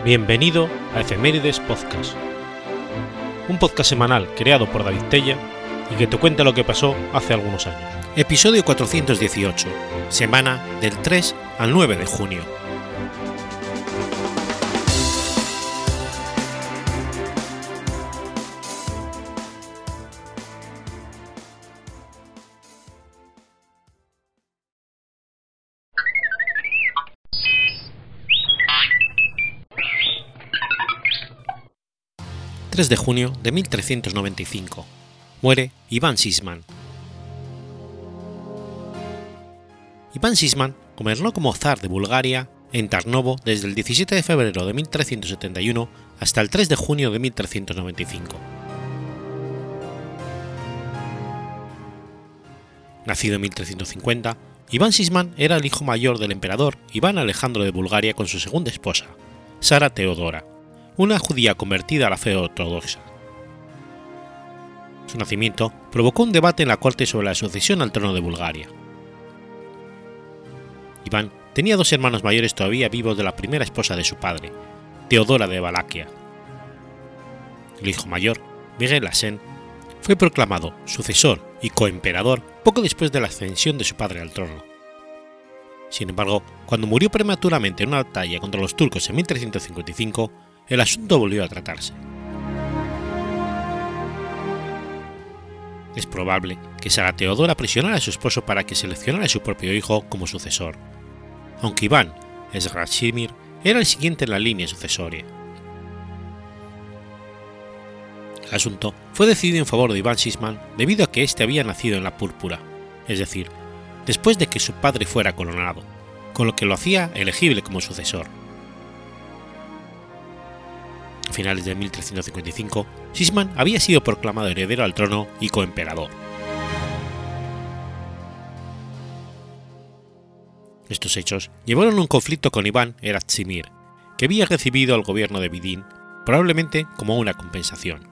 Bienvenido a Efemérides Podcast, un podcast semanal creado por David Tella y que te cuenta lo que pasó hace algunos años. Episodio 418, semana del 3 al 9 de junio. ...3 de junio de 1395... muere Iván Sisman. Iván Sisman gobernó como zar de Bulgaria en Tarnovo desde el 17 de febrero de 1371 hasta el 3 de junio de 1395. Nacido en 1350, Iván Sisman era el hijo mayor del emperador Iván Alejandro de Bulgaria con su segunda esposa, Sara Teodora, una judía convertida a la fe ortodoxa. Su nacimiento provocó un debate en la corte sobre la sucesión al trono de Bulgaria. Iván tenía dos hermanos mayores todavía vivos de la primera esposa de su padre, Teodora de Valaquia. El hijo mayor, Miguel Asen, fue proclamado sucesor y coemperador poco después de la ascensión de su padre al trono. Sin embargo, cuando murió prematuramente en una batalla contra los turcos en 1355, el asunto volvió a tratarse. Es probable que Sara Teodora presionara a su esposo para que seleccionara a su propio hijo como sucesor, aunque Iván Esrachimir era el siguiente en la línea sucesoria. El asunto fue decidido en favor de Iván Sisman debido a que éste había nacido en la púrpura, es decir, después de que su padre fuera coronado, con lo que lo hacía elegible como sucesor. A finales de 1355, Sisman había sido proclamado heredero al trono y coemperador. Estos hechos llevaron a un conflicto con Iván Eratsimir, que había recibido al gobierno de Vidin, probablemente como una compensación.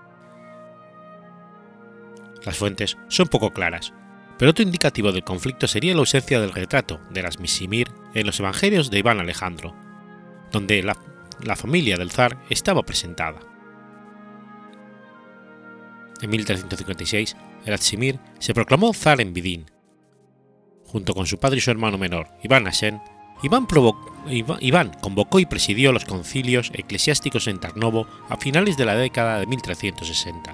Las fuentes son poco claras, pero otro indicativo del conflicto sería la ausencia del retrato de Eratsimir en los evangelios de Iván Alejandro, donde la familia del zar estaba presentada. En 1356, Eratsimir se proclamó zar en Vidin. Junto con su padre y su hermano menor, Iván Asen, Iván convocó y presidió los concilios eclesiásticos en Tarnovo a finales de la década de 1360.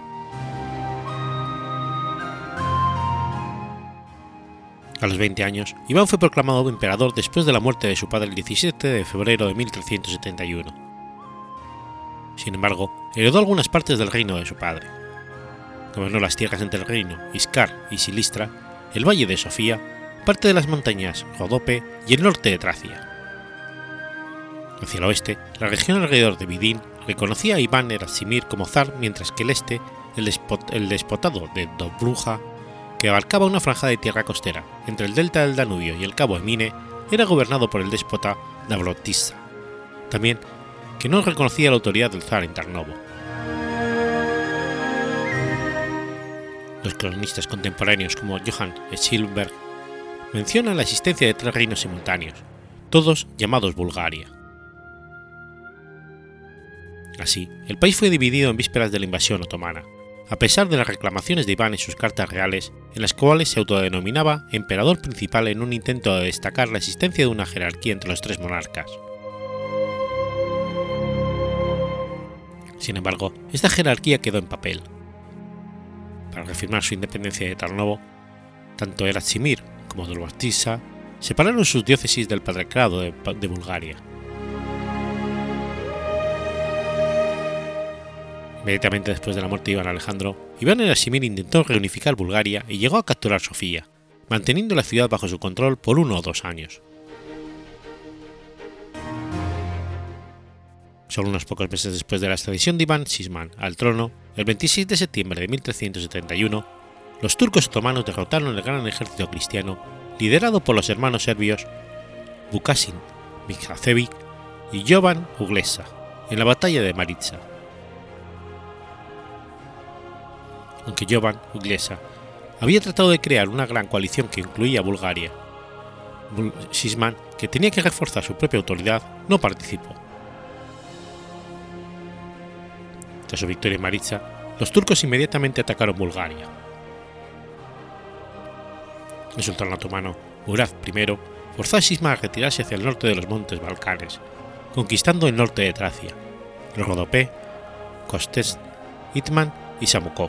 A los 20 años, Iván fue proclamado emperador después de la muerte de su padre el 17 de febrero de 1371. Sin embargo, heredó algunas partes del reino de su padre. Gobernó las tierras entre el reino Iscar y Silistra, el valle de Sofía, parte de las montañas Rodope y el norte de Tracia. Hacia el oeste, la región alrededor de Vidin reconocía a Iván Eratsimir como zar, mientras que el este, el despotado de Dobruja, que abarcaba una franja de tierra costera entre el delta del Danubio y el cabo Emine, era gobernado por el déspota Davrotissa, también que no reconocía la autoridad del zar en Tarnovo. Los cronistas contemporáneos como Johann Schilberg mencionan la existencia de tres reinos simultáneos, todos llamados Bulgaria. Así, el país fue dividido en vísperas de la invasión otomana, a pesar de las reclamaciones de Iván en sus cartas reales, en las cuales se autodenominaba emperador principal en un intento de destacar la existencia de una jerarquía entre los tres monarcas. Sin embargo, esta jerarquía quedó en papel. Para reafirmar su independencia de Tarnovo, tanto Eratsimir como Davrotissa separaron sus diócesis del patriarcado de Bulgaria. Inmediatamente después de la muerte de Iván Alejandro, Iván Eratsimir intentó reunificar Bulgaria y llegó a capturar Sofía, manteniendo la ciudad bajo su control por 1 o 2 años. Solo unos pocos meses después de la ascensión de Iván Sisman al trono, el 26 de septiembre de 1371, los turcos otomanos derrotaron el gran ejército cristiano liderado por los hermanos serbios Vukašin Mihacević y Jovan Uglesa en la batalla de Maritsa. Aunque Jovan Uglesa había tratado de crear una gran coalición que incluía a Bulgaria, Sisman, que tenía que reforzar su propia autoridad, no participó. Tras su victoria en Maritsa, los turcos inmediatamente atacaron Bulgaria. El sultán otomano Murad I forzó a Sisman a retirarse hacia el norte de los montes Balcanes, conquistando el norte de Tracia, el Rodopé, Kostetsk, Itman y Samukov.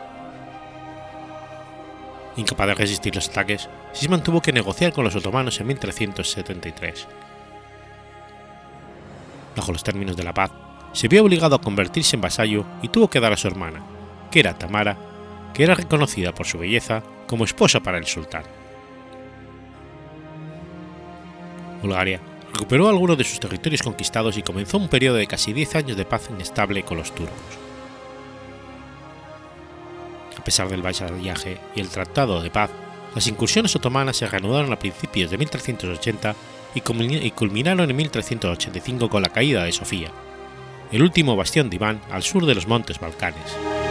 Incapaz de resistir los ataques, Sisman tuvo que negociar con los otomanos en 1373. Bajo los términos de la paz, se vio obligado a convertirse en vasallo y tuvo que dar a su hermana, que era Tamara, que era reconocida por su belleza, como esposa para el sultán. Bulgaria recuperó algunos de sus territorios conquistados y comenzó un periodo de casi 10 años de paz inestable con los turcos. A pesar del vasallaje y el tratado de paz, las incursiones otomanas se reanudaron a principios de 1380 y culminaron en 1385 con la caída de Sofía, el último bastión de Iván al sur de los montes Balcanes.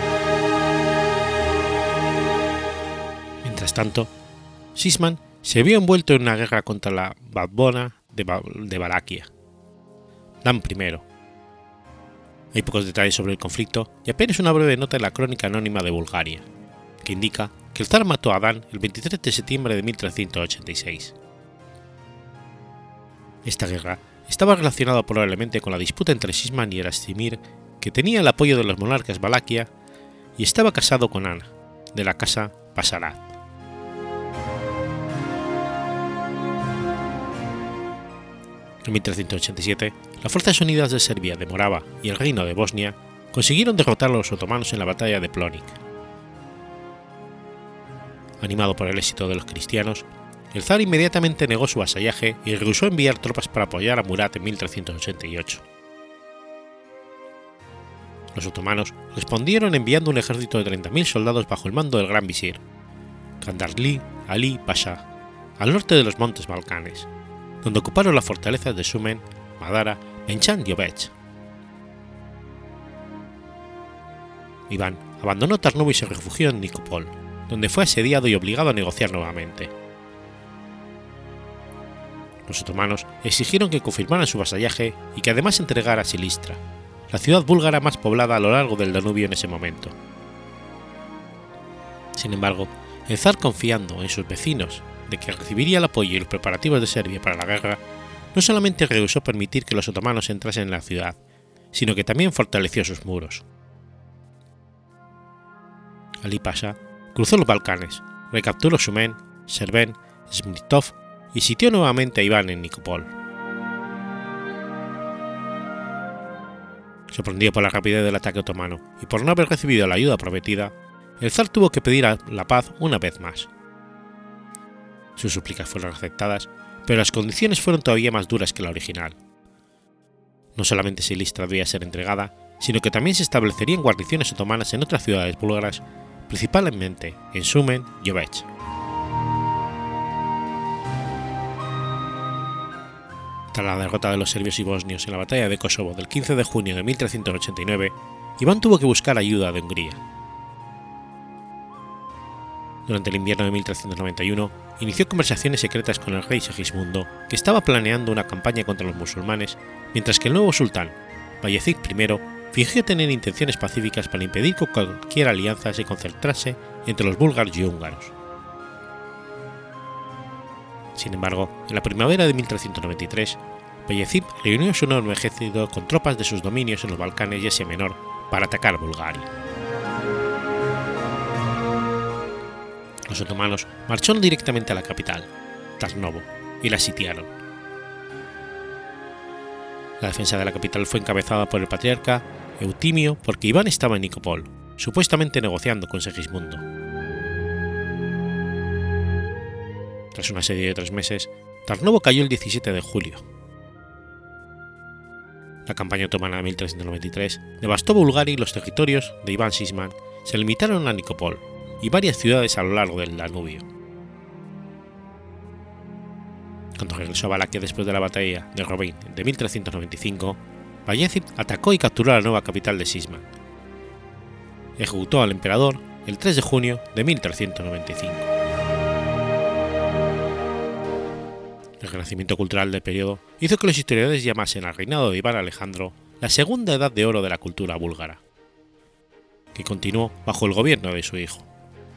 Mientras tanto, Sisman se vio envuelto en una guerra contra la Bavona de Valaquia, Dan I. Hay pocos detalles sobre el conflicto y apenas una breve nota en la crónica anónima de Bulgaria, que indica que el zar mató a Dan el 23 de septiembre de 1386. Esta guerra estaba relacionada probablemente con la disputa entre Sisman y Erastimir, que tenía el apoyo de los monarcas Valaquia y estaba casado con Ana, de la casa Pasarad. En 1387, las Fuerzas Unidas de Serbia, de Morava y el Reino de Bosnia consiguieron derrotar a los otomanos en la batalla de Plonik. Animado por el éxito de los cristianos, el zar inmediatamente negó su vasallaje y rehusó enviar tropas para apoyar a Murad en 1388. Los otomanos respondieron enviando un ejército de 30.000 soldados bajo el mando del gran visir, Kandarli Ali Pasha, al norte de los montes Balcanes, donde ocuparon las fortalezas de Sumen, Madara, Menchán y Ovech. Iván abandonó Tarnovo y se refugió en Nikopol, donde fue asediado y obligado a negociar nuevamente. Los otomanos exigieron que confirmaran su vasallaje y que además entregara Silistra, la ciudad búlgara más poblada a lo largo del Danubio en ese momento. Sin embargo, el zar, confiando en sus vecinos de que recibiría el apoyo y los preparativos de Serbia para la guerra, no solamente rehusó permitir que los otomanos entrasen en la ciudad, sino que también fortaleció sus muros. Ali Pasha cruzó los Balcanes, recapturó Sumen, Serven, Smitov y sitió nuevamente a Iván en Nikopol. Sorprendido por la rapidez del ataque otomano y por no haber recibido la ayuda prometida, el zar tuvo que pedir la paz una vez más. Sus súplicas fueron aceptadas, pero las condiciones fueron todavía más duras que la original. No solamente Silistra debía ser entregada, sino que también se establecerían guarniciones otomanas en otras ciudades búlgaras, principalmente en Sumen y Ovech. Tras la derrota de los serbios y bosnios en la batalla de Kosovo del 15 de junio de 1389, Iván tuvo que buscar ayuda de Hungría. Durante el invierno de 1391, inició conversaciones secretas con el rey Segismundo, que estaba planeando una campaña contra los musulmanes, mientras que el nuevo sultán, Bayezid I, fingió tener intenciones pacíficas para impedir que cualquier alianza se concentrase entre los búlgaros y húngaros. Sin embargo, en la primavera de 1393, Bayezid reunió su enorme ejército con tropas de sus dominios en los Balcanes y Asia Menor para atacar Bulgaria. Los otomanos marcharon directamente a la capital, Tarnovo, y la sitiaron. La defensa de la capital fue encabezada por el patriarca Eutimio porque Iván estaba en Nikopol, supuestamente negociando con Segismundo. Tras un asedio de 3 meses, Tarnovo cayó el 17 de julio. La campaña otomana de 1393 devastó Bulgaria y los territorios de Iván Sisman se limitaron a Nikopol y varias ciudades a lo largo del Danubio. Cuando regresó a Valaquia después de la batalla de Rovin de 1395, Bayezid atacó y capturó la nueva capital de Sisman. Ejecutó al emperador el 3 de junio de 1395. El renacimiento cultural del periodo hizo que los historiadores llamasen al reinado de Iván Alejandro la segunda edad de oro de la cultura búlgara. que continuó bajo el gobierno de su hijo.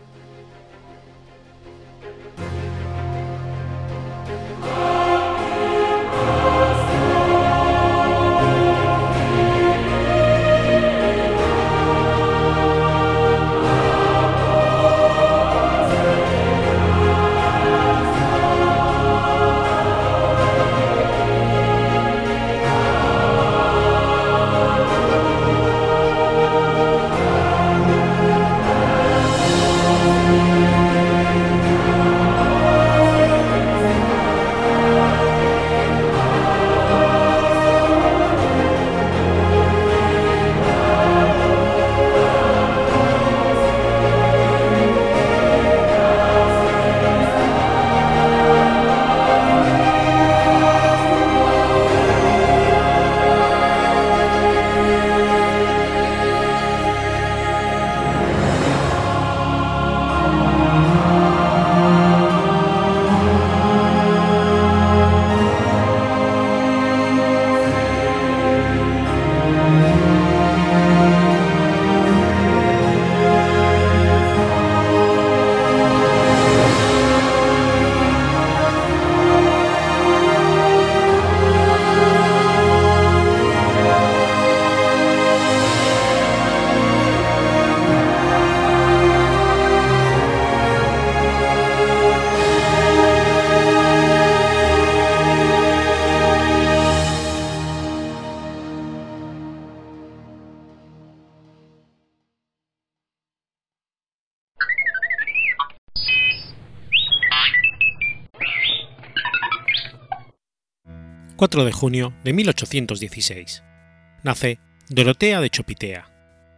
...4 de junio de 1816... nace Dorotea de Chopitea.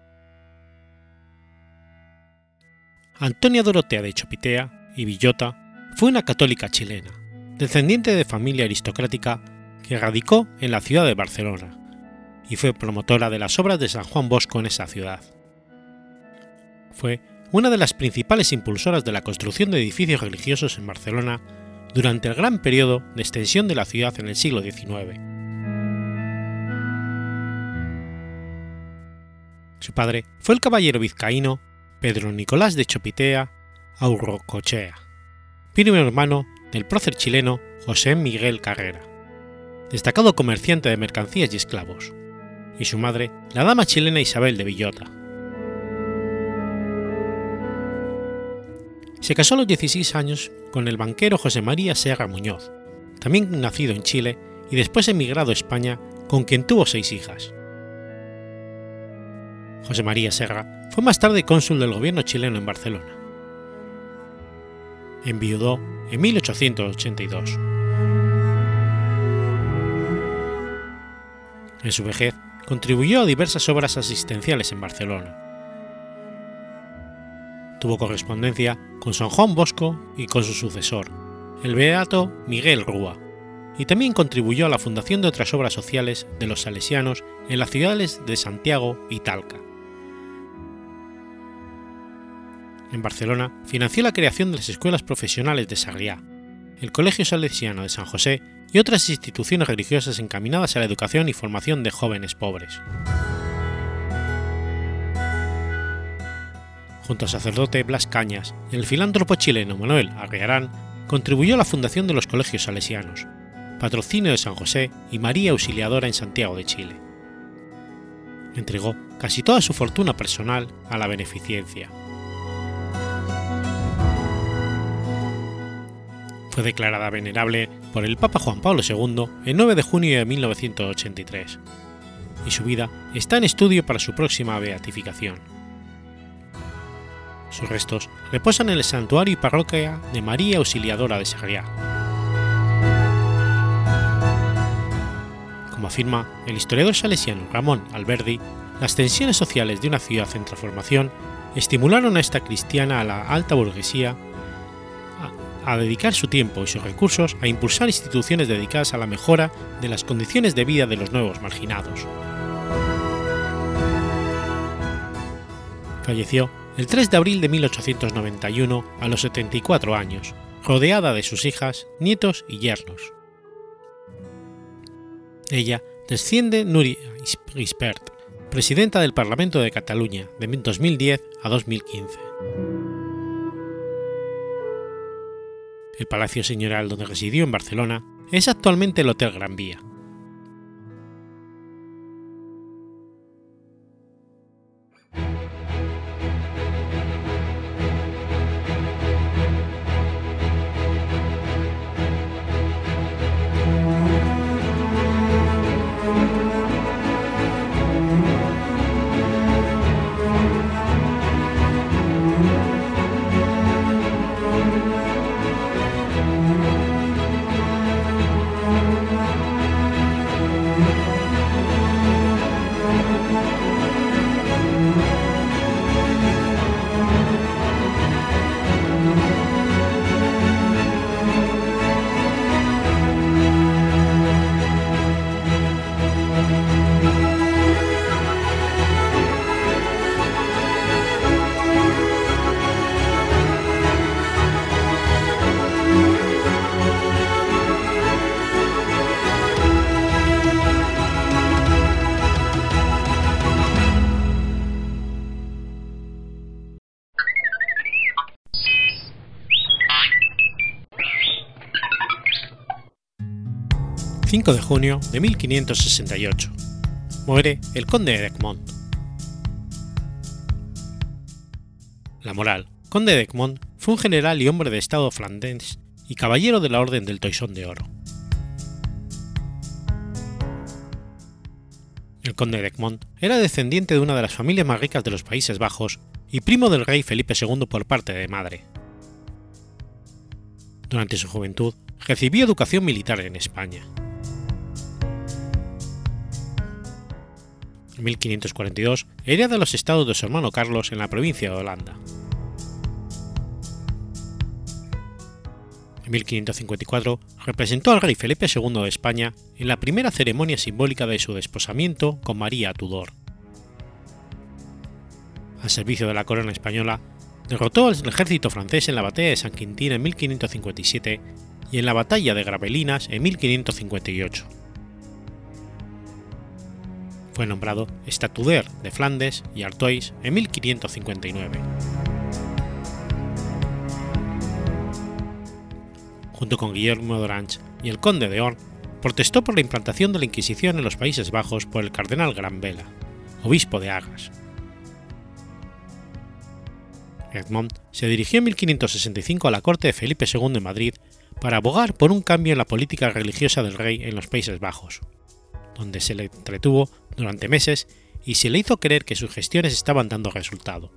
Antonia Dorotea de Chopitea y Villota fue una católica chilena, descendiente de familia aristocrática que radicó en la ciudad de Barcelona, y fue promotora de las obras de San Juan Bosco en esa ciudad. Fue una de las principales impulsoras de la construcción de edificios religiosos en Barcelona durante el gran periodo de extensión de la ciudad en el siglo XIX. Su padre fue el caballero vizcaíno Pedro Nicolás de Chopitea Aurrocochea, primo hermano del prócer chileno José Miguel Carrera, destacado comerciante de mercancías y esclavos, y su madre, la dama chilena Isabel de Villota. Se casó a los 16 años con el banquero José María Serra Muñoz, también nacido en Chile y después emigrado a España, con quien tuvo 6 hijas. José María Serra fue más tarde cónsul del gobierno chileno en Barcelona. Enviudó en 1882. En su vejez contribuyó a diversas obras asistenciales en Barcelona. Tuvo correspondencia con San Juan Bosco y con su sucesor, el beato Miguel Rúa, y también contribuyó a la fundación de otras obras sociales de los salesianos en las ciudades de Santiago y Talca. En Barcelona financió la creación de las escuelas profesionales de Sarriá, el Colegio Salesiano de San José y otras instituciones religiosas encaminadas a la educación y formación de jóvenes pobres. Junto al sacerdote Blas Cañas y el filántropo chileno Manuel Arriarán, contribuyó a la fundación de los colegios salesianos, Patrocinio de San José y María Auxiliadora en Santiago de Chile. Entregó casi toda su fortuna personal a la beneficencia. Fue declarada venerable por el Papa Juan Pablo II el 9 de junio de 1983, y su vida está en estudio para su próxima beatificación. Sus restos reposan en el santuario y parroquia de María Auxiliadora de Sarriá. Como afirma el historiador salesiano Ramón Alberdi, las tensiones sociales de una ciudad en transformación estimularon a esta cristiana a la alta burguesía a dedicar su tiempo y sus recursos a impulsar instituciones dedicadas a la mejora de las condiciones de vida de los nuevos marginados. Falleció el 3 de abril de 1891 a los 74 años, rodeada de sus hijas, nietos y yernos. Ella desciende Núria Gispert, presidenta del Parlamento de Cataluña de 2010 a 2015. El palacio señorial donde residió en Barcelona es actualmente el Hotel Gran Vía. El 5 de junio de 1568 muere el conde de Egmont. Lamoral, conde de Egmont, fue un general y hombre de estado flandés y caballero de la Orden del Toisón de Oro. El conde de Egmont era descendiente de una de las familias más ricas de los Países Bajos y primo del rey Felipe II por parte de madre. Durante su juventud recibió educación militar en España. En 1542 hereda los estados de su hermano Carlos en la provincia de Holanda. En 1554 representó al rey Felipe II de España en la primera ceremonia simbólica de su desposamiento con María Tudor. Al servicio de la corona española, derrotó al ejército francés en la batalla de San Quintín en 1557 y en la batalla de Gravelinas en 1558. Fue nombrado Estatuder de Flandes y Artois en 1559. Junto con Guillermo d'Orange y el conde de Horn, protestó por la implantación de la Inquisición en los Países Bajos por el cardenal Granvela, obispo de Arras. Egmont se dirigió en 1565 a la corte de Felipe II en Madrid para abogar por un cambio en la política religiosa del rey en los Países Bajos, donde se le entretuvo durante meses y se le hizo creer que sus gestiones estaban dando resultado.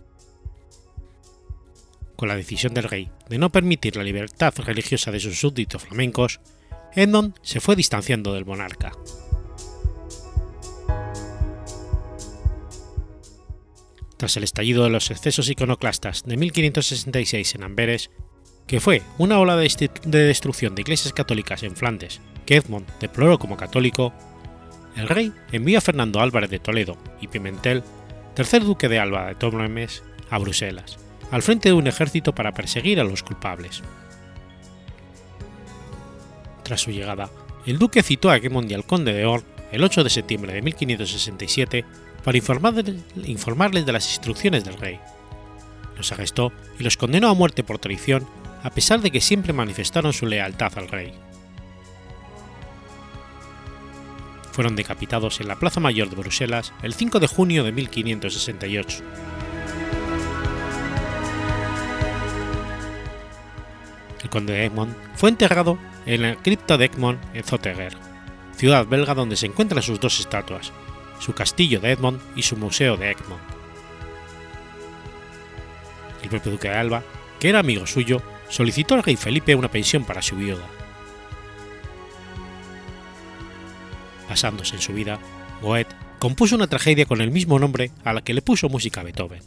Con la decisión del rey de no permitir la libertad religiosa de sus súbditos flamencos, Egmont se fue distanciando del monarca. Tras el estallido de los excesos iconoclastas de 1566 en Amberes, que fue una ola de destrucción de iglesias católicas en Flandes que Egmont deploró como católico, el rey envió a Fernando Álvarez de Toledo y Pimentel, tercer duque de Alba de Tormes, a Bruselas, al frente de un ejército para perseguir a los culpables. Tras su llegada, el duque citó a Egmont y al conde de Horn el 8 de septiembre de 1567 para informarles de las instrucciones del rey. Los arrestó y los condenó a muerte por traición, a pesar de que siempre manifestaron su lealtad al rey. Fueron decapitados en la Plaza Mayor de Bruselas el 5 de junio de 1568. El conde de Egmont fue enterrado en la cripta de Egmont en Zottegem, ciudad belga donde se encuentran sus dos estatuas, su castillo de Egmont y su museo de Egmont. El propio duque de Alba, que era amigo suyo, solicitó al rey Felipe una pensión para su viuda. Basándose en su vida, Goethe compuso una tragedia con el mismo nombre a la que le puso música Beethoven.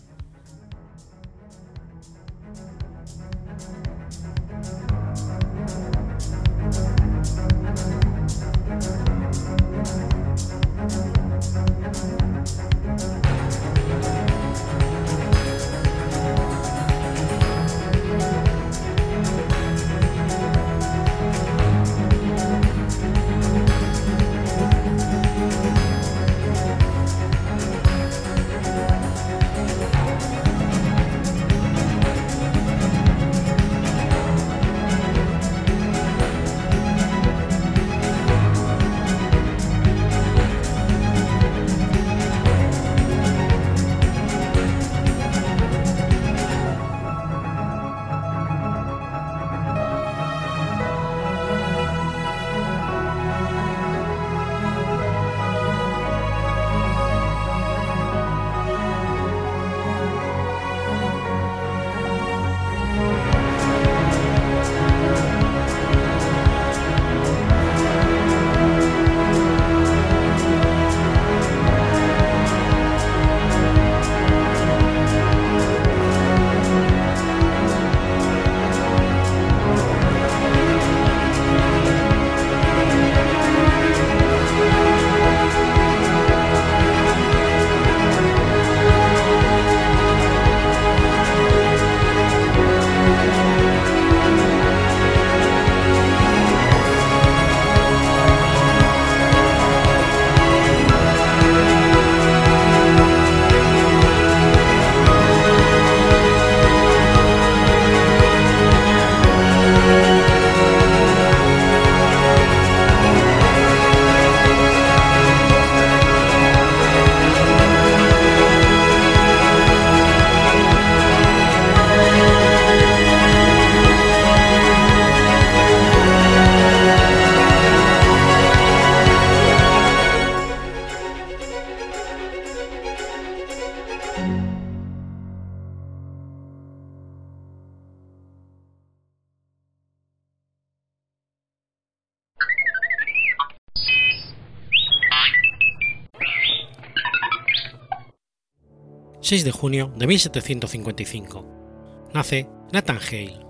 6 de junio de 1755. Nace Nathan Hale.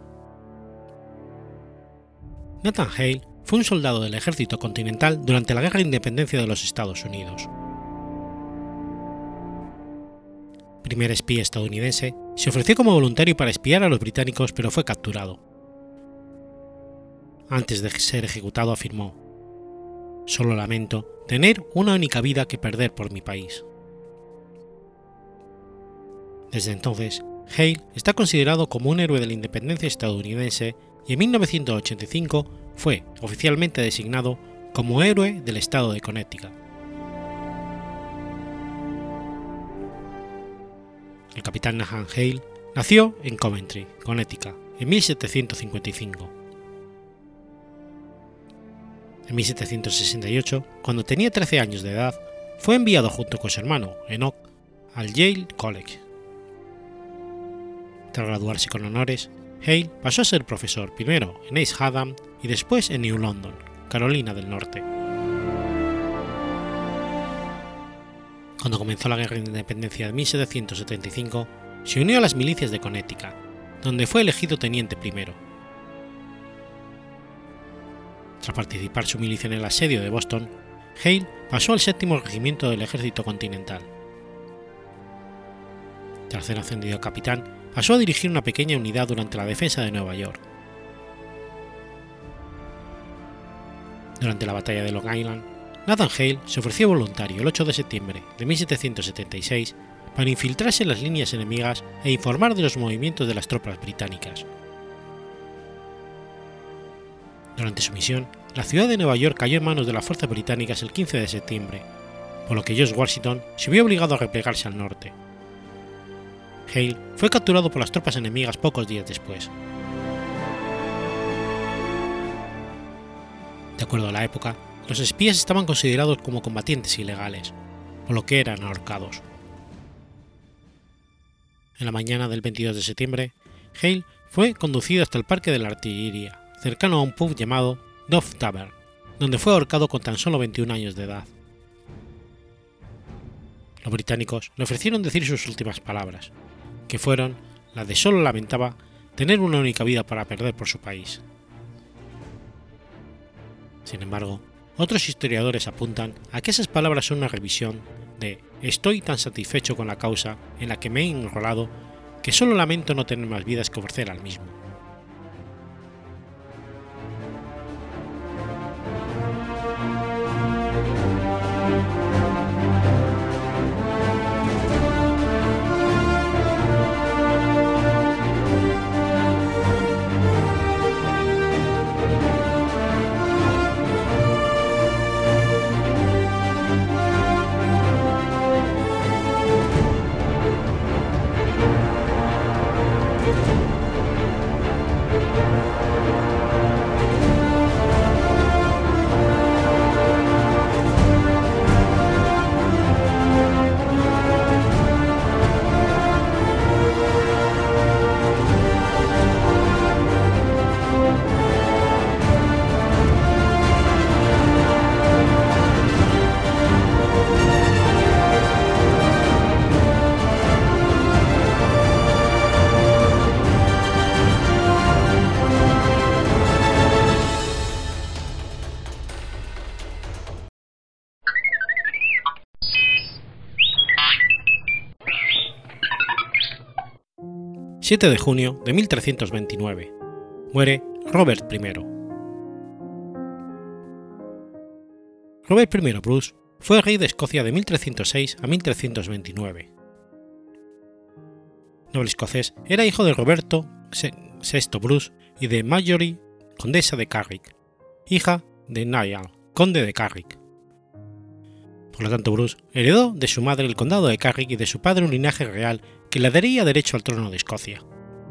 Nathan Hale fue un soldado del ejército continental durante la Guerra de Independencia de los Estados Unidos. Primer espía estadounidense, se ofreció como voluntario para espiar a los británicos, pero fue capturado. Antes de ser ejecutado afirmó: «Solo lamento tener una única vida que perder por mi país». Desde entonces, Hale está considerado como un héroe de la independencia estadounidense y en 1985 fue oficialmente designado como héroe del estado de Connecticut. El capitán Nathan Hale nació en Coventry, Connecticut, en 1755. En 1768, cuando tenía 13 años de edad, fue enviado junto con su hermano, Enoch, al Yale College. Tras graduarse con honores, Hale pasó a ser profesor primero en East Haddam y después en New London, Carolina del Norte. Cuando comenzó la Guerra de Independencia de 1775, se unió a las milicias de Connecticut, donde fue elegido teniente primero. Tras participar su milicia en el asedio de Boston, Hale pasó al 7º Regimiento del Ejército Continental. Tras ser ascendido a capitán, pasó a dirigir una pequeña unidad durante la defensa de Nueva York. Durante la batalla de Long Island, Nathan Hale se ofreció voluntario el 8 de septiembre de 1776 para infiltrarse en las líneas enemigas e informar de los movimientos de las tropas británicas. Durante su misión, la ciudad de Nueva York cayó en manos de las fuerzas británicas el 15 de septiembre, por lo que George Washington se vio obligado a replegarse al norte. Hale fue capturado por las tropas enemigas pocos días después. De acuerdo a la época, los espías estaban considerados como combatientes ilegales, por lo que eran ahorcados. En la mañana del 22 de septiembre, Hale fue conducido hasta el Parque de la Artillería, cercano a un pub llamado Dove Tavern, donde fue ahorcado con tan solo 21 años de edad. Los británicos le ofrecieron decir sus últimas palabras, que fueron las de solo lamentaba tener una única vida para perder por su país. Sin embargo, otros historiadores apuntan a que esas palabras son una revisión de «estoy tan satisfecho con la causa en la que me he enrolado que solo lamento no tener más vidas que ofrecer al mismo». ...7 de junio de 1329... muere Robert I. Robert I Bruce fue rey de Escocia de 1306 a 1329. Noble escocés, era hijo de Roberto VI Bruce y de Marjorie, condesa de Carrick, hija de Niall, conde de Carrick. Por lo tanto, Bruce heredó de su madre el condado de Carrick y de su padre un linaje real que le daría derecho al trono de Escocia.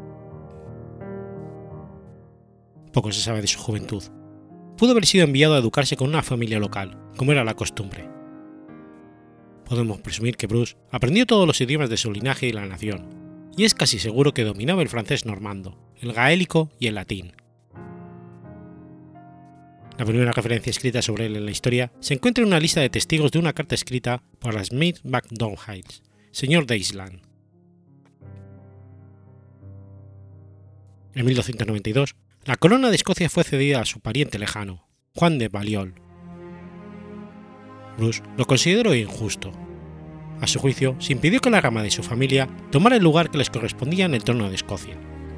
Poco se sabe de su juventud. Pudo haber sido enviado a educarse con una familia local, como era la costumbre. Podemos presumir que Bruce aprendió todos los idiomas de su linaje y la nación, y es casi seguro que dominaba el francés normando, el gaélico y el latín. La primera referencia escrita sobre él en la historia se encuentra en una lista de testigos de una carta escrita por Smith MacDonald señor de Island. En 1292, la corona de Escocia fue cedida a su pariente lejano, Juan de Balliol. Bruce lo consideró injusto. A su juicio, se impidió que la rama de su familia tomara el lugar que les correspondía en el trono de Escocia.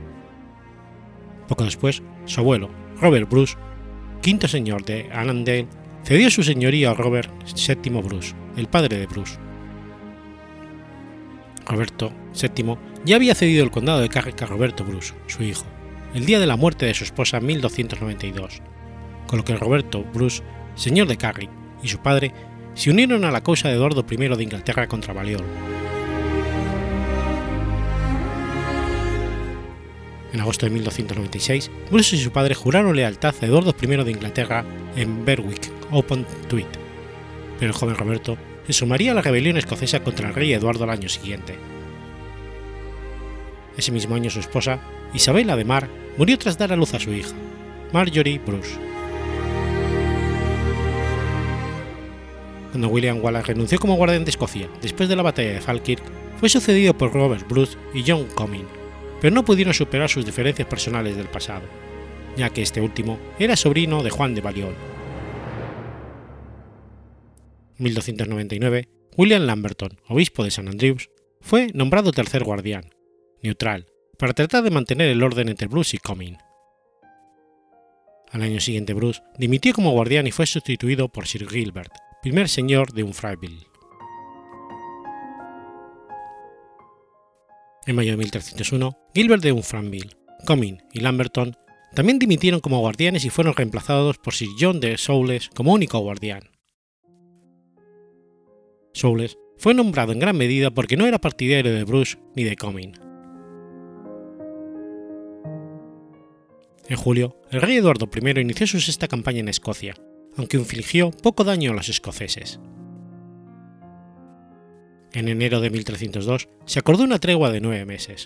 Poco después, su abuelo, Robert Bruce, quinto señor de Annandale, cedió su señorío a Robert VII Bruce, el padre de Bruce. Roberto VII ya había cedido el condado de Carrick a Roberto Bruce, su hijo, el día de la muerte de su esposa en 1292, con lo que Roberto Bruce, señor de Carrick, y su padre se unieron a la causa de Eduardo I de Inglaterra contra Balliol. En agosto de 1296, Bruce y su padre juraron lealtad a Eduardo I de Inglaterra en Berwick-upon-Tweed, pero el joven Roberto se sumaría a la rebelión escocesa contra el rey Eduardo al año siguiente. Ese mismo año su esposa, Isabela de Mar, murió tras dar a luz a su hija, Marjorie Bruce. Cuando William Wallace renunció como guardián de Escocia después de la batalla de Falkirk, fue sucedido por Robert Bruce y John Comyn, pero no pudieron superar sus diferencias personales del pasado, ya que este último era sobrino de Juan de Balliol. En 1299, William Lamberton, obispo de St Andrews, fue nombrado tercer guardián, neutral, para tratar de mantener el orden entre Bruce y Comyn. Al año siguiente Bruce dimitió como guardián y fue sustituido por Sir Gilbert, primer señor de Umfraville. En mayo de 1301, Gilbert de Umfraville, Comyn y Lamberton también dimitieron como guardianes y fueron reemplazados por Sir John de Sholes como único guardián. Sholes fue nombrado en gran medida porque no era partidario de Bruce ni de Comyn. En julio, el rey Eduardo I inició su sexta campaña en Escocia, aunque infligió poco daño a los escoceses. En enero de 1302 se acordó una tregua de 9 meses.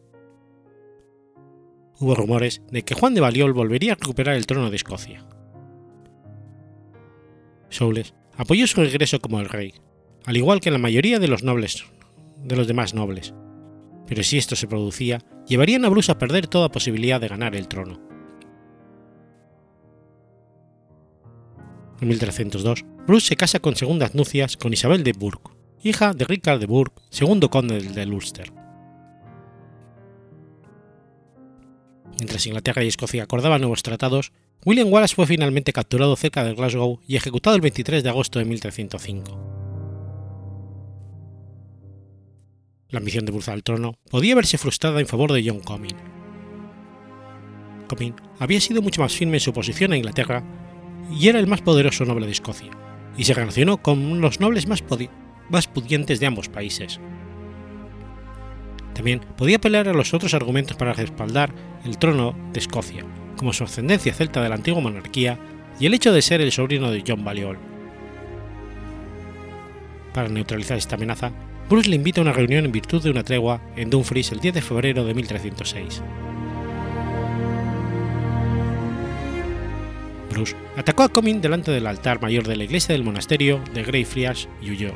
Hubo rumores de que Juan de Balliol volvería a recuperar el trono de Escocia. Sholes apoyó su regreso como el rey, al igual que la mayoría de los demás nobles, pero si esto se producía, llevarían a Bruce a perder toda posibilidad de ganar el trono. En 1302, Bruce se casa con segundas nupcias con Isabel de Burgh, hija de Richard de Burgh, segundo conde de Ulster. Mientras Inglaterra y Escocia acordaban nuevos tratados, William Wallace fue finalmente capturado cerca de Glasgow y ejecutado el 23 de agosto de 1305. La ambición de Bruce al trono podía verse frustrada en favor de John Comyn. Comyn había sido mucho más firme en su oposición a Inglaterra y era el más poderoso noble de Escocia, y se relacionó con los nobles más pudientes de ambos países. También podía pelear a los otros argumentos para respaldar el trono de Escocia, como su ascendencia celta de la antigua monarquía y el hecho de ser el sobrino de John Balliol. Para neutralizar esta amenaza, Bruce le invita a una reunión en virtud de una tregua en Dumfries el 10 de febrero de 1306. Bruce atacó a Comyn delante del altar mayor de la iglesia del monasterio de Greyfriars y huyó.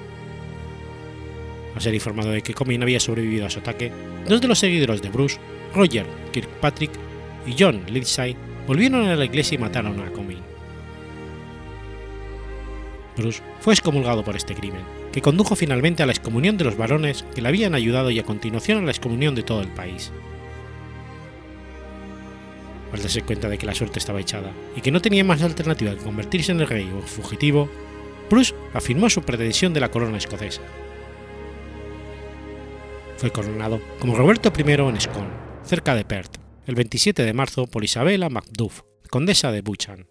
Al ser informado de que Comyn había sobrevivido a su ataque, dos de los seguidores de Bruce, Roger Kirkpatrick y John Lindsay, volvieron a la iglesia y mataron a Comyn. Bruce fue excomulgado por este crimen, que condujo finalmente a la excomunión de los varones que le habían ayudado y a continuación a la excomunión de todo el país. Al darse cuenta de que la suerte estaba echada y que no tenía más alternativa que convertirse en el rey o fugitivo, Bruce afirmó su pretensión de la corona escocesa. Fue coronado como Roberto I en Scone, cerca de Perth, el 27 de marzo por Isabella Macduff, condesa de Buchan.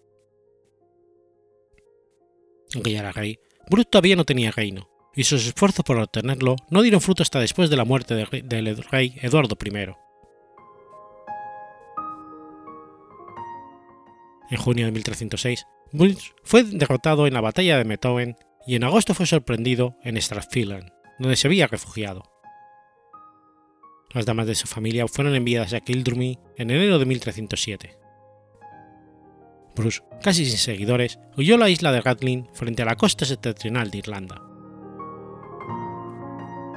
Aunque ya era rey, Bruce todavía no tenía reino, y sus esfuerzos por obtenerlo no dieron fruto hasta después de la muerte del rey Eduardo I. En junio de 1306, Bruce fue derrotado en la batalla de Methuen y en agosto fue sorprendido en Strathfield, donde se había refugiado. Las damas de su familia fueron enviadas a Kildrummie en enero de 1307. Bruce, casi sin seguidores, huyó a la isla de Rathlin frente a la costa septentrional de Irlanda.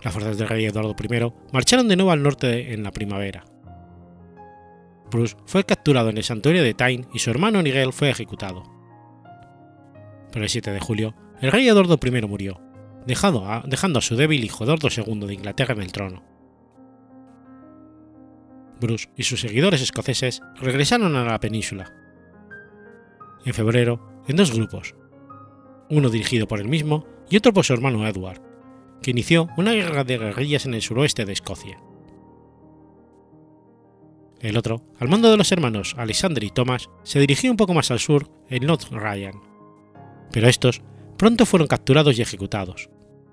Las fuerzas del rey Eduardo I marcharon de nuevo al norte en la primavera. Bruce fue capturado en el santuario de Tyne y su hermano Nigel fue ejecutado. Pero el 7 de julio, el rey Eduardo I murió, dejando a su débil hijo Eduardo II de Inglaterra en el trono. Bruce y sus seguidores escoceses regresaron a la península. En febrero, en dos grupos, uno dirigido por él mismo y otro por su hermano Edward, que inició una guerra de guerrillas en el suroeste de Escocia. El otro, al mando de los hermanos Alexander y Thomas, se dirigió un poco más al sur en North Ryan, pero estos pronto fueron capturados y ejecutados.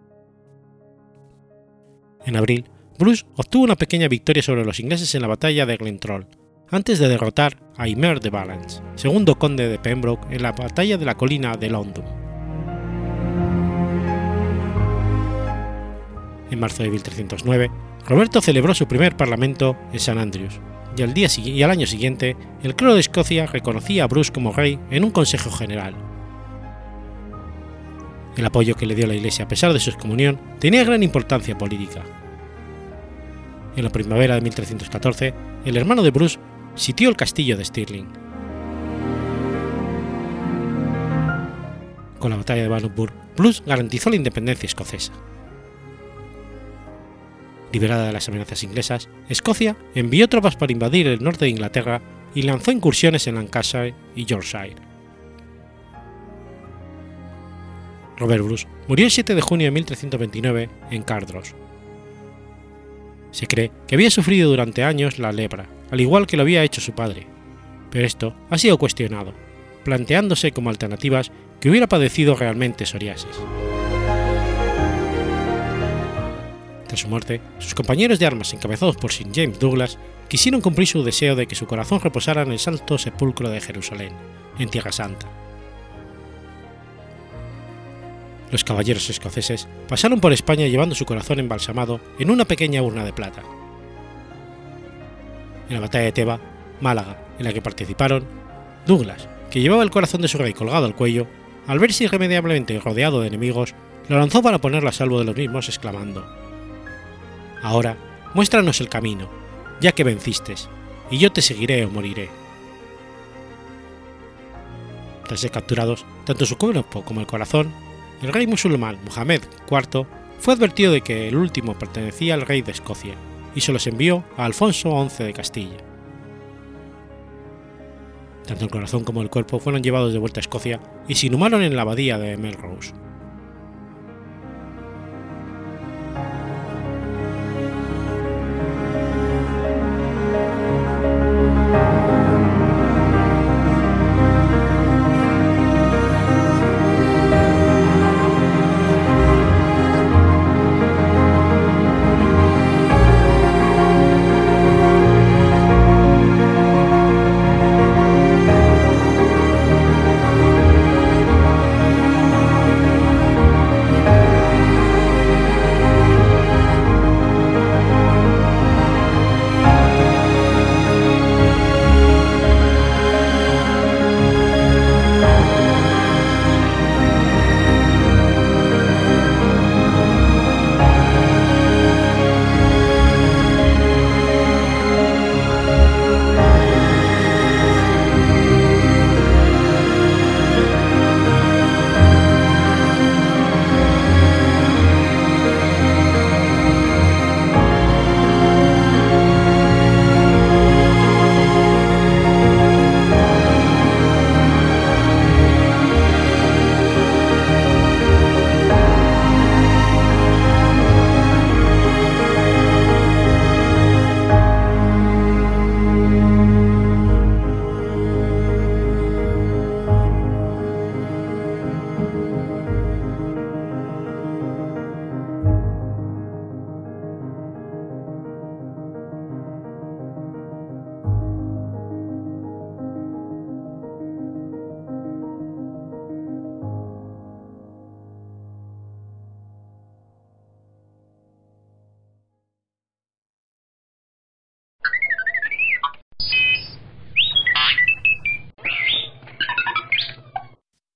En abril, Bruce obtuvo una pequeña victoria sobre los ingleses en la batalla de Glentroll, antes de derrotar a Aymer de Valence, segundo conde de Pembroke, en la batalla de la colina de London. En marzo de 1309, Roberto celebró su primer parlamento en St Andrews, y al año siguiente, el clero de Escocia reconocía a Bruce como rey en un consejo general. El apoyo que le dio la Iglesia a pesar de su excomunión tenía gran importancia política. En la primavera de 1314, el hermano de Bruce sitió el castillo de Stirling. Con la batalla de Bannockburn, Bruce garantizó la independencia escocesa. Liberada de las amenazas inglesas, Escocia envió tropas para invadir el norte de Inglaterra y lanzó incursiones en Lancashire y Yorkshire. Robert Bruce murió el 7 de junio de 1329 en Cardross. Se cree que había sufrido durante años la lepra, al igual que lo había hecho su padre, pero esto ha sido cuestionado, planteándose como alternativas que hubiera padecido realmente psoriasis. Tras su muerte, sus compañeros de armas encabezados por Sir James Douglas quisieron cumplir su deseo de que su corazón reposara en el Santo Sepulcro de Jerusalén, en Tierra Santa. Los caballeros escoceses pasaron por España llevando su corazón embalsamado en una pequeña urna de plata. En la batalla de Teba, Málaga, en la que participaron, Douglas, que llevaba el corazón de su rey colgado al cuello, al verse irremediablemente rodeado de enemigos, lo lanzó para ponerlo a salvo de los mismos, exclamando: «Ahora, muéstranos el camino, ya que venciste, y yo te seguiré o moriré». Tras ser capturados, tanto su cuerpo como el corazón, el rey musulmán Muhammad IV fue advertido de que el último pertenecía al rey de Escocia y se los envió a Alfonso XI de Castilla. Tanto el corazón como el cuerpo fueron llevados de vuelta a Escocia y se inhumaron en la abadía de Melrose.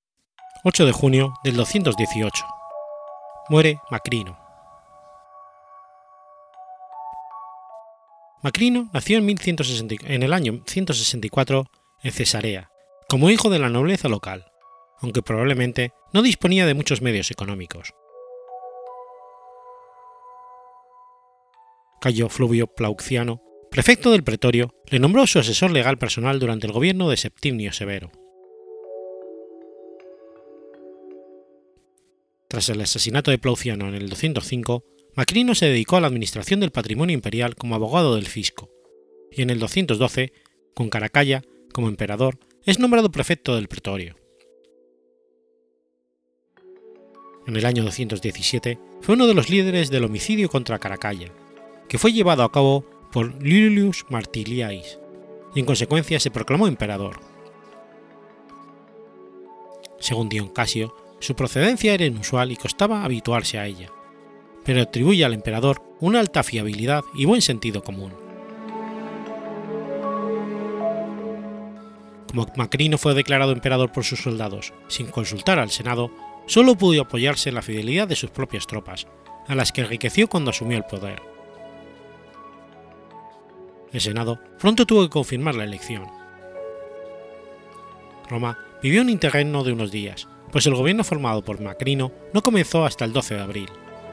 8 de junio del 218. Muere Macrino. Macrino nació en el año 164 en Cesarea, como hijo de la nobleza local, aunque probablemente no disponía de muchos medios económicos. Cayo Fluvio Plauciano, prefecto del pretorio, le nombró su asesor legal personal durante el gobierno de Septimio Severo. Tras el asesinato de Plauciano en el 205, Macrino se dedicó a la administración del patrimonio imperial como abogado del fisco, y en el 212, con Caracalla como emperador, es nombrado prefecto del pretorio. En el año 217 fue uno de los líderes del homicidio contra Caracalla, que fue llevado a cabo por Iulius Martiliais, y en consecuencia se proclamó emperador. Según Dion Casio, su procedencia era inusual y costaba habituarse a ella, pero atribuye al emperador una alta fiabilidad y buen sentido común. Como Macrino fue declarado emperador por sus soldados sin consultar al Senado, solo pudo apoyarse en la fidelidad de sus propias tropas, a las que enriqueció cuando asumió el poder. El Senado pronto tuvo que confirmar la elección. Roma vivió un interregno de unos días, pues el gobierno formado por Macrino no comenzó hasta el 12 de abril.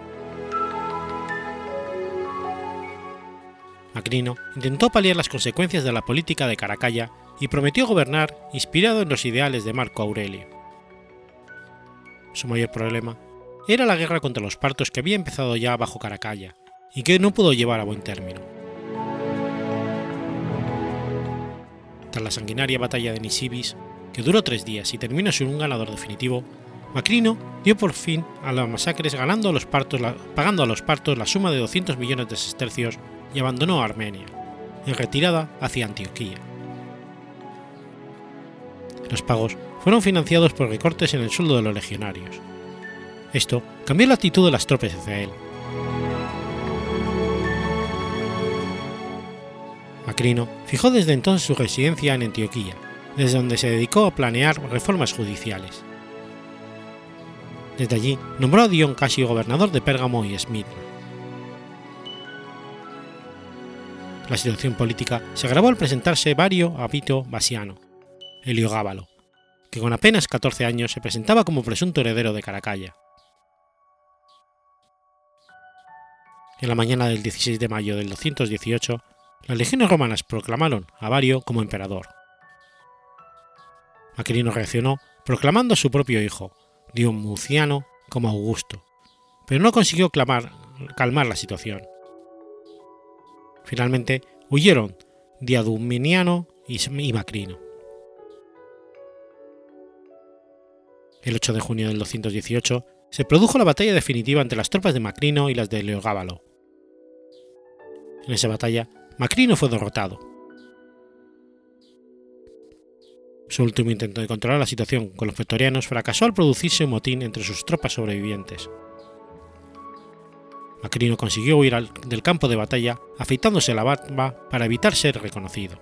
Macrino intentó paliar las consecuencias de la política de Caracalla y prometió gobernar inspirado en los ideales de Marco Aurelio. Su mayor problema era la guerra contra los partos que había empezado ya bajo Caracalla y que no pudo llevar a buen término. Tras la sanguinaria batalla de Nisibis, que duró 3 días y terminó sin un ganador definitivo, Macrino dio por fin a las masacres pagando a los partos la suma de 200 millones de sestercios y abandonó a Armenia, en retirada hacia Antioquía. Los pagos fueron financiados por recortes en el sueldo de los legionarios. Esto cambió la actitud de las tropas hacia él. Macrino fijó desde entonces su residencia en Antioquía, desde donde se dedicó a planear reformas judiciales. Desde allí nombró a Dion Casio gobernador de Pérgamo y Esmirna. La situación política se agravó al presentarse Vario Avito Vasiano, Heliogábalo, que con apenas 14 años se presentaba como presunto heredero de Caracalla. En la mañana del 16 de mayo del 218, las legiones romanas proclamaron a Vario como emperador. Macrino reaccionó proclamando a su propio hijo, Dion Muciano, como Augusto, pero no consiguió calmar la situación. Finalmente huyeron Diaduminiano y Macrino. El 8 de junio del 218 se produjo la batalla definitiva entre las tropas de Macrino y las de Heliogábalo. En esa batalla, Macrino fue derrotado. Su último intento de controlar la situación con los pretorianos fracasó al producirse un motín entre sus tropas sobrevivientes. Macrino consiguió huir del campo de batalla afeitándose la barba para evitar ser reconocido.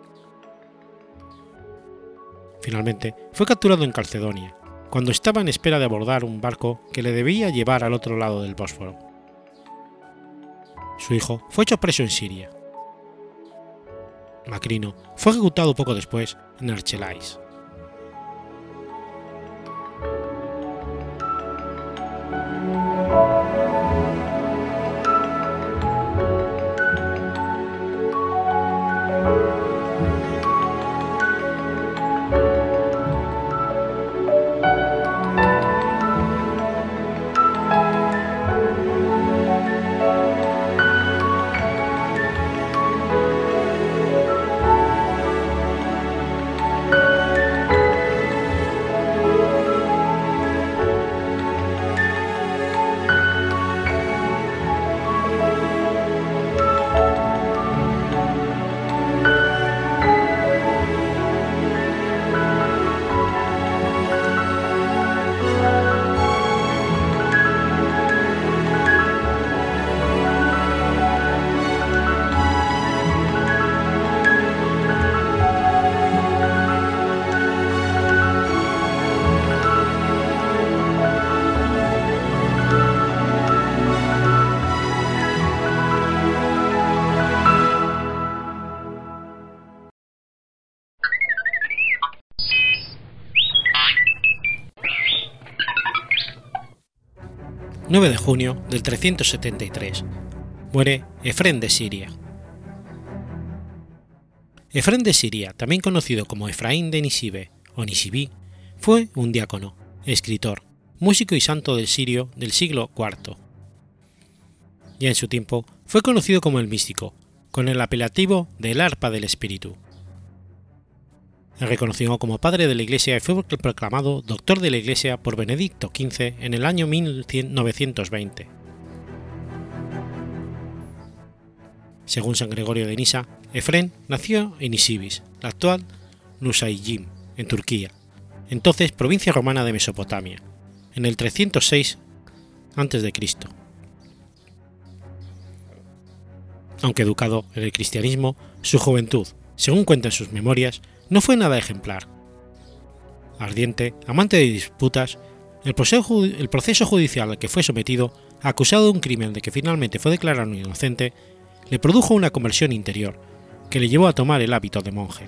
Finalmente fue capturado en Calcedonia, cuando estaba en espera de abordar un barco que le debía llevar al otro lado del Bósforo. Su hijo fue hecho preso en Siria. Macrino fue ejecutado poco después en Archelaïs. 9 de junio del 373, muere Efrén de Siria. Efrén de Siria, también conocido como Efraín de Nisibe o Nisibí, fue un diácono, escritor, músico y santo del sirio del siglo IV. Ya en su tiempo fue conocido como el místico, con el apelativo de el arpa del espíritu. Es reconocido como padre de la Iglesia y fue proclamado doctor de la Iglesia por Benedicto XV en el año 1920. Según San Gregorio de Nisa, Efrén nació en Nisibis, la actual Nusaybin, en Turquía, entonces provincia romana de Mesopotamia, en el 306 a.C. Aunque educado en el cristianismo, su juventud, según cuentan sus memorias, no fue nada ejemplar. Ardiente, amante de disputas, el proceso judicial al que fue sometido, acusado de un crimen de que finalmente fue declarado inocente, le produjo una conversión interior, que le llevó a tomar el hábito de monje.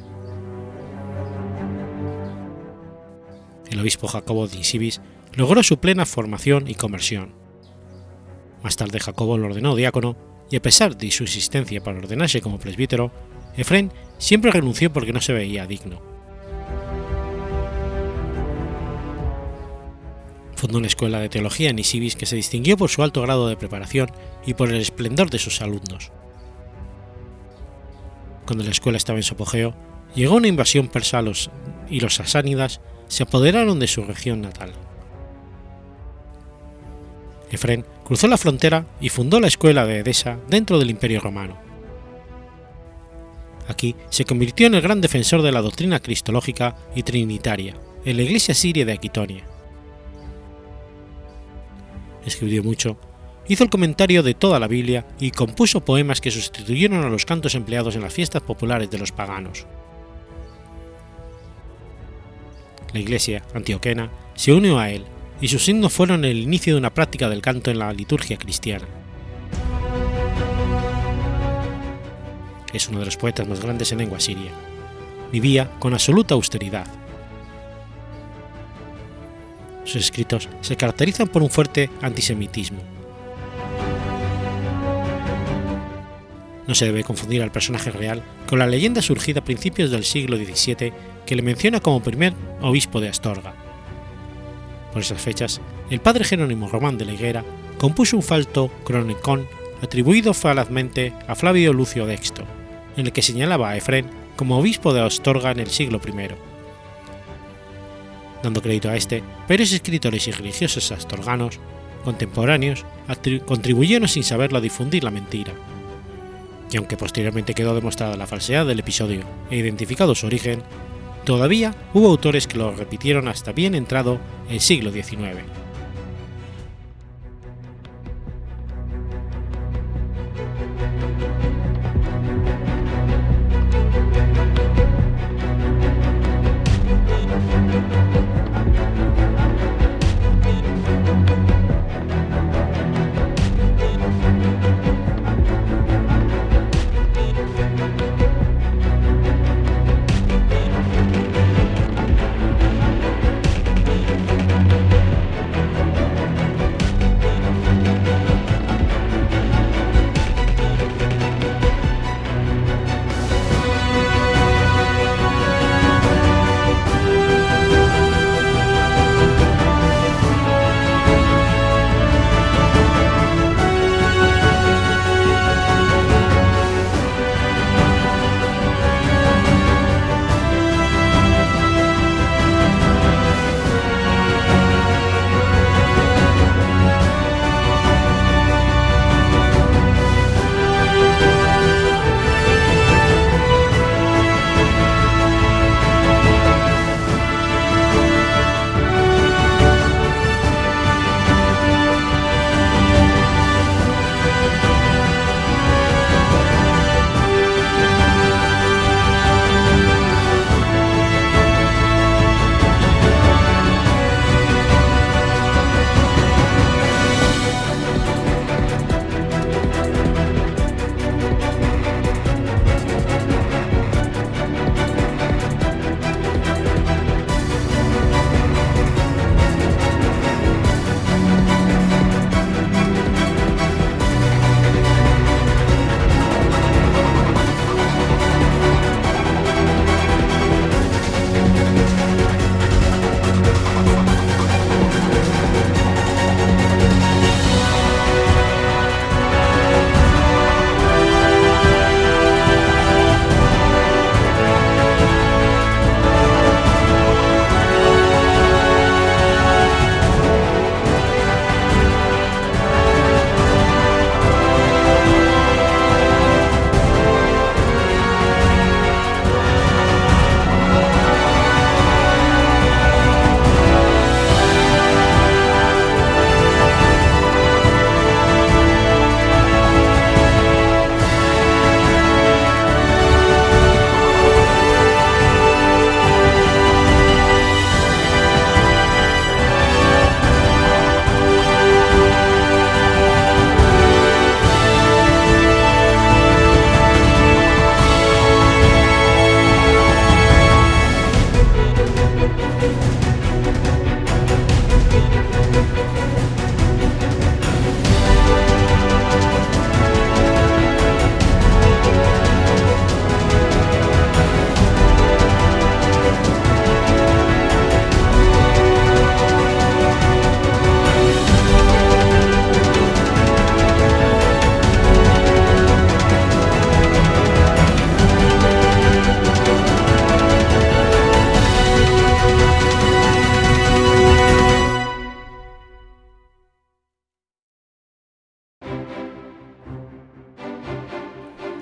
El obispo Jacobo de Nisibis logró su plena formación y conversión. Más tarde Jacobo lo ordenó diácono, y a pesar de su insistencia para ordenarse como presbítero, Efrén siempre renunció porque no se veía digno. Fundó una escuela de teología en Nisibis que se distinguió por su alto grado de preparación y por el esplendor de sus alumnos. Cuando la escuela estaba en su apogeo, llegó una invasión persa y los sasánidas se apoderaron de su región natal. Efrén cruzó la frontera y fundó la escuela de Edesa dentro del Imperio Romano. Aquí se convirtió en el gran defensor de la doctrina cristológica y trinitaria en la iglesia siria de Aquitonia. Escribió mucho, hizo el comentario de toda la Biblia y compuso poemas que sustituyeron a los cantos empleados en las fiestas populares de los paganos. La iglesia antioquena se unió a él y sus himnos fueron el inicio de una práctica del canto en la liturgia cristiana. Es uno de los poetas más grandes en lengua siria. Vivía con absoluta austeridad. Sus escritos se caracterizan por un fuerte antisemitismo. No se debe confundir al personaje real con la leyenda surgida a principios del siglo XVII que le menciona como primer obispo de Astorga. Por esas fechas, el padre Jerónimo Román de la Higuera compuso un falto cronicón atribuido falazmente a Flavio Lucio Dexto, en el que señalaba a Efrén como obispo de Astorga en el siglo I. Dando crédito a este, varios escritores y religiosos astorganos contemporáneos contribuyeron sin saberlo a difundir la mentira, y aunque posteriormente quedó demostrada la falsedad del episodio e identificado su origen, todavía hubo autores que lo repitieron hasta bien entrado el siglo XIX.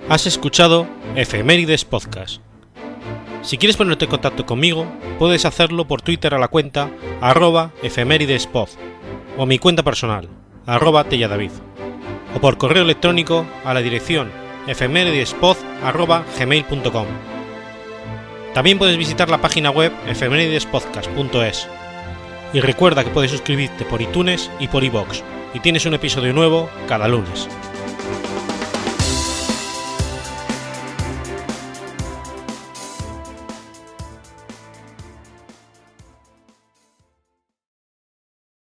Has escuchado Efemérides Podcast. Si quieres ponerte en contacto conmigo, puedes hacerlo por Twitter a la cuenta @efemeridespod o mi cuenta personal @telladavid, o por correo electrónico a la dirección efemeridespod@gmail.com. También puedes visitar la página web efemeridespodcast.es. Y recuerda que puedes suscribirte por iTunes y por iVoox, y tienes un episodio nuevo cada lunes.